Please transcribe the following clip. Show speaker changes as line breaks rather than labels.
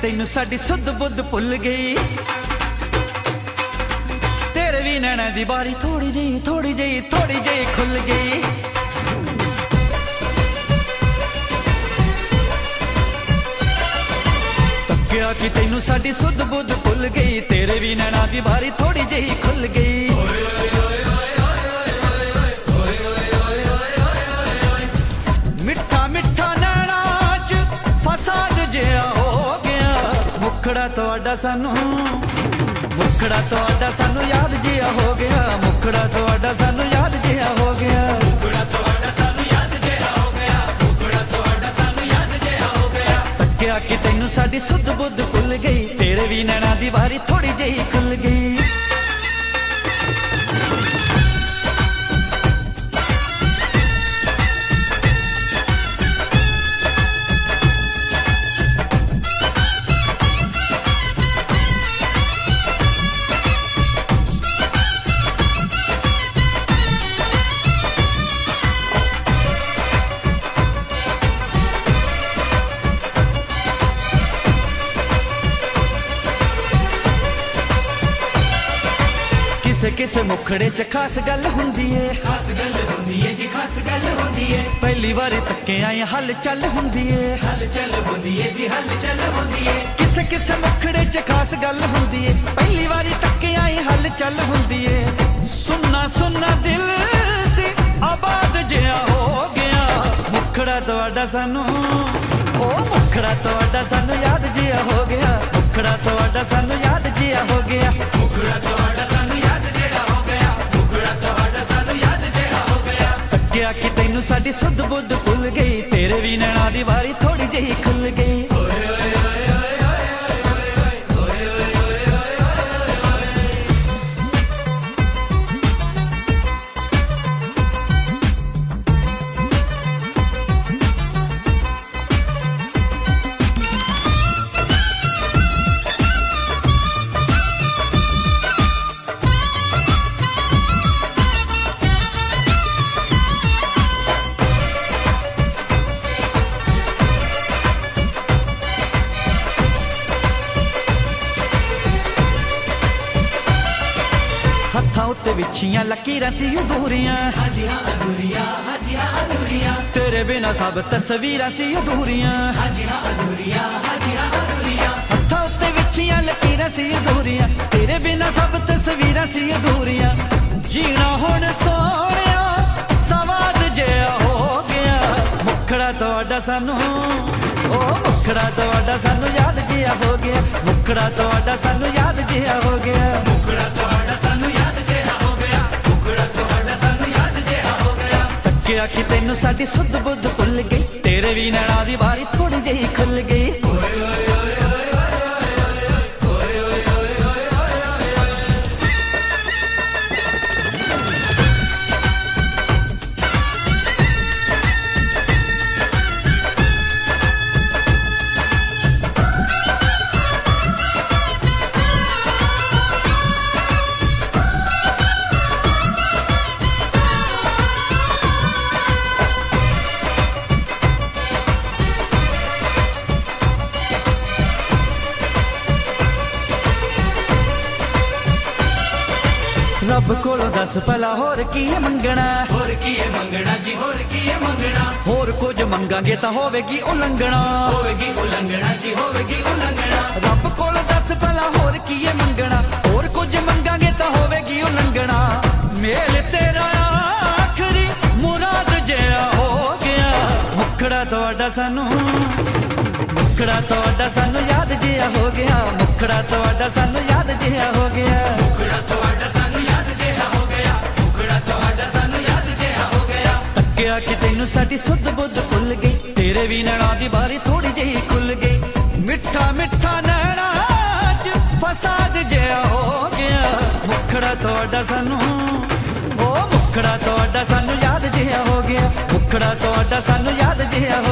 ਤੈਨੂੰ ਸਾਡੀ ਸੁੱਧ ਬੁੱਧ ਭੁੱਲ ਗਈ। ਤੇਰੇ ਵੀ ਨੈਣਾ ਦੀ ਬਾਰੀ ਥੋੜੀ ਜਿਹੀ ਖੁੱਲ ਗਈ। ਤੱਕਿਆ ਕਿ ਤੈਨੂੰ ਸਾਡੀ ਸੁੱਧ ਬੁੱਧ ਭੁੱਲ ਗਈ। ਤੇਰੇ ਵੀ ਨੈਣਾ ਦੀ ਬਾਰੀ ਥੋੜੀ ਜਿਹੀ ਖੁੱਲ ਗਈ। ਮਿੱਠਾ ਮਿੱਠਾ ਨੈਣਾ ਚ ਫਸਾਦ ਜਿਹਾ ਹੋ ਗਿਆ। ਮੁਖੜਾ ਤੁਹਾਡਾ ਸਾਨੂੰ ਯਾਦ ਜਿਹਾ ਹੋ ਗਿਆ। ਮੁਖੜਾ ਤੁਹਾਡਾ ਸਾਨੂੰ ਯਾਦ ਜਿਹਾ ਹੋ ਗਿਆ। ਮੁਖੜਾ ਤੁਹਾਡਾ ਸਾਨੂੰ ਯਾਦ ਜਿਹਾ ਹੋ ਗਿਆ। ਮੁਖੜਾ ਤੁਹਾਡਾ ਸਾਨੂੰ ਯਾਦ ਜਿਹਾ ਹੋ ਗਿਆ। ਤੱਕਿਆ ਕਿ ਤੈਨੂੰ ਸਾਡੀ ਸੁੱਧ ਬੁੱਧ ਭੁੱਲ ਗਈ। ਤੇਰੇ ਵੀ ਨੈਣਾ ਦੀ ਬਾਰੀ ਥੋੜੀ ਜਿਹੀ ਖੁੱਲ ਗਈ। ਕਿਸੇ ਮੁਖੜੇ ਚ ਖਾਸ ਗੱਲ ਹੁੰਦੀ ਏ। ਖਾਸ ਗੱਲ ਹੁੰਦੀ ਏ ਜੀ, ਖਾਸ ਗੱਲ ਹੁੰਦੀ ਏ। ਪਹਿਲੀ ਵਾਰੀ ਤੱਕੇ ਆਏ ਹਲ ਚੱਲ ਹੁੰਦੀ ਏ। ਹਲ ਚੱਲ ਹੁੰਦੀ ਏ ਜੀ, ਹਲ ਚੱਲ ਹੁੰਦੀ ਏ। ਕਿਸੇ ਮੁਖੜੇ ਚ ਖਾਸ ਗੱਲ ਹੁੰਦੀ ਏ। ਪਹਿਲੀ ਵਾਰੀ ਤੱਕੇ ਆਏ ਹਲ ਚੱਲ ਹੁੰਦੀ ਏ। ਸੁੰਨਾ ਸੁੰਨਾ ਦਿਲ ਸੀ ਆਬਾਦ ਜਿਹਾ ਹੋ ਗਿਆ। ਮੁਖੜਾ ਤੁਹਾਡਾ ਸਾਨੂੰ ਮੁਖੜਾ ਤੁਹਾਡਾ ਸਾਨੂੰ ਯਾਦ ਜਿਹਾ ਹੋ ਗਿਆ। ਮੁਖੜਾ ਤੁਹਾਡਾ ਸਾਨੂੰ ਯਾਦ ਜਿਹਾ ਹੋ ਗਿਆ। ਮੁਖੜਾ ਤੁਹਾਡਾ ਸਾਨੂੰ ਯਾਦ ਜਿਹਾ ਹੋ ਗਿਆ। ਮੁਖੜਾ ਤੁਹਾਡਾ ਸਾਨੂੰ ਯਾਦ ਜਿਹਾ ਹੋ ਗਿਆ। ਤੱਕਿਆ ਕਿ ਤੈਨੂੰ ਸਾਡੀ ਸੁੱਧ ਬੁੱਧ ਭੁੱਲ ਗਈ। ਤੇਰੇ ਵੀ ਨੈਣਾ ਦੀ ਬਾਰੀ ਥੋੜੀ ਜਿਹੀ ਖੁੱਲ ਗਈ। ਹੱਥਾਂ ਉੱਤੇ ਵਿਛੀਆਂ ਲਕੀਰਾਂ ਸੀ ਅਧੂਰੀਆਂ। ਹਾਂਜੀ ਹਾਂ ਅਧੂਰੀਆਂ, ਹਾਂਜੀ ਹਾਂ ਅਧੂਰੀਆਂ। ਤੇਰੇ ਬਿਨਾਂ ਸਭ ਤਸਵੀਰਾਂ ਸੀ ਅਧੂਰੀਆਂ। ਹਾਂਜੀ ਹਾਂ ਅਧੂਰੀਆਂ, ਹਾਂਜੀ ਹਾਂ ਅਧੂਰੀਆਂ। ਹੱਥਾਂ ਉੱਤੇ ਵਿਛੀਆਂ ਲਕੀਰਾਂ ਸੀ ਅਧੂਰੀਆਂ। ਤੇਰੇ ਬਿਨਾਂ ਸਭ ਤਸਵੀਰਾਂ ਸੀ ਅਧੂਰੀਆਂ। ਜੀਣਾ ਹੁਣ ਸੋਹਣਿਆ ਸਵਾਦ ਜਿਹਾ ਹੋ ਗਿਆ। ਮੁਖੜਾ ਤੁਹਾਡਾ ਸਾਨੂੰ ਮੁਖੜਾ ਤੁਹਾਡਾ ਸਾਨੂੰ ਯਾਦ ਜਿਹਾ ਹੋ ਗਿਆ। ਮੁਖੜਾ ਤੁਹਾਡਾ ਸਾਨੂੰ ਯਾਦ ਜਿਹਾ ਹੋ ਗਿਆ। ਮੁਖੜਾ ਤੁਹਾਡਾ ਸਾਨੂੰ ਯਾਦ ਜਿਹਾ ਹੋ ਗਿਆ। ਮੁਖੜਾ ਤੁਹਾਡਾ ਸਾਨੂੰ ਯਾਦ ਜਿਹਾ ਹੋ ਗਿਆ। ਤੱਕਿਆ ਕਿ ਤੈਨੂੰ ਸਾਡੀ ਸੁੱਧ ਬੁੱਧ ਭੁੱਲ ਗਈ। ਤੇਰੇ ਵੀ ਨੈਣਾ ਦੀ ਬਾਰੀ ਥੋੜੀ ਜਿਹੀ ਖੁੱਲ ਗਈ। ਰੱਬ ਕੋਲੋਂ ਦੱਸ ਭਲਾ ਹੋਰ ਕੀ ਹੈ ਮੰਗਣਾ। ਹੋਰ ਕੀ ਹੈ ਮੰਗਣਾ ਜੀ, ਹੋਰ ਕੀ ਹੈ ਮੰਗਣਾ। ਹੋਰ ਕੁਝ ਮੰਗਾਂਗੇ ਤਾਂ ਹੋਵੇਗੀ ਉਲੰਘਣਾ। ਹੋਵੇਗੀ ਉਲੰਘਣਾ ਜੀ, ਹੋਵੇਗੀ ਉਲੰਘਣਾ। ਰੱਬ ਕੋਲੋਂ ਦੱਸ ਭਲਾ ਹੋਰ ਕੀ ਹੈ ਮੰਗਣਾ। ਹੋਰ ਕੁਝ ਮੰਗਾਂਗੇ ਤਾਂ ਹੋਵੇਗੀ ਉਲੰਘਣਾ। ਮੇਲ ਤੇਰਾ ਆਖਰੀ ਮੁਰਾਦ ਜਿਹਾ ਹੋ ਗਿਆ। ਮੁਖੜਾ ਤੁਹਾਡਾ ਸਾਨੂੰ ਮੁਖੜਾ ਤੁਹਾਡਾ ਸਾਨੂੰ ਯਾਦ ਜਿਹਾ ਹੋ ਗਿਆ। ਮੁਖੜਾ ਤੁਹਾਡਾ ਸਾਨੂੰ ਯਾਦ ਜਿਹਾ ਹੋ ਗਿਆ। ਮੁਖੜਾ ਤੁਹਾਡਾ ਸਾਨੂੰ ਯਾਦ ਜਿਹਾ ਹੋ ਗਿਆ। ਮੁਖੜਾ ਤੁਹਾਡਾ ਸਾਨੂੰ ਯਾਦ ਜਿਹਾ ਹੋ ਗਿਆ। ਤੱਕਿਆ ਕਿ ਤੈਨੂੰ ਸਾਡੀ ਸੁੱਧ ਬੁੱਧ ਭੁੱਲ ਗਈ। ਤੇਰੇ ਵੀ ਨੈਣਾ ਦੀ ਬਾਰੀ ਥੋੜੀ ਜਿਹੀ ਖੁੱਲ ਗਈ। ਮਿੱਠਾ ਮਿੱਠਾ ਨੈਣਾ ਚ ਫਸਾਦ ਜਿਹਾ ਹੋ ਗਿਆ। ਮੁਖੜਾ ਤੁਹਾਡਾ ਸਾਨੂੰ ਮੁਖੜਾ ਤੁਹਾਡਾ ਸਾਨੂੰ ਯਾਦ ਜਿਹਾ ਹੋ ਗਿਆ। ਮੁਖੜਾ ਤੁਹਾਡਾ ਸਾਨੂੰ ਯਾਦ ਜਿਹਾ ਹੋ